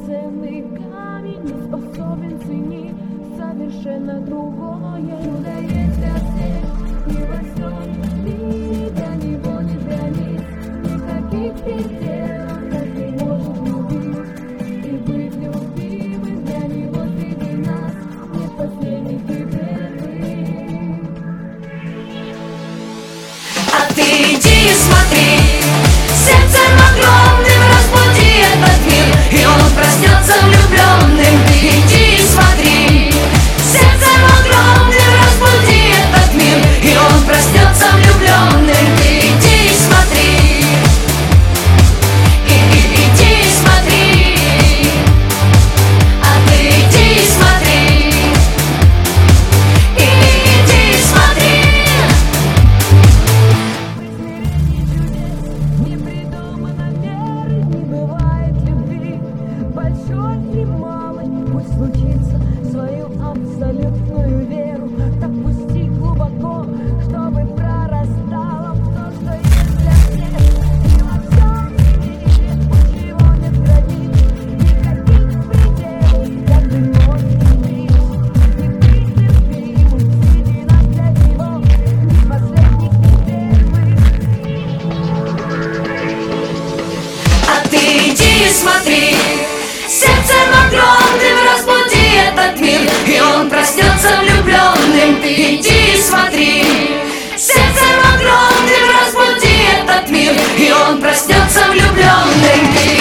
драгоценный камень не способен ценить совершенно другое чудо есть для всех, и во всем мире для него нет границ, никаких пределов, каждый может любить и быть любимым. Для него среди нас нет последних и первых. А ты иди и смотри, сердцем огромным разбуди этот мир, и он проснется влюбленным. Ты иди и смотри, сердцем огромным разбуди этот мир, и он проснется влюбленным. Ты иди и смотри, иди и смотри, а ты иди и смотри, иди и смотри. Не придумано меры, не бывает любви большой и малой. Пусть случится свою абсолютную веру, так пусти глубоко, чтобы прорастало то, что есть для всех. И во всем мире у него нет границ, никаких пределов, каждый может любить и быть любимым. Среди нас для него ни последних, ни первых. А ты иди и смотри, сердцем огромным разбуди этот мир, и он проснется влюбленным. Ты иди и смотри, сердцем огромным разбуди этот мир, и он проснется влюбленным.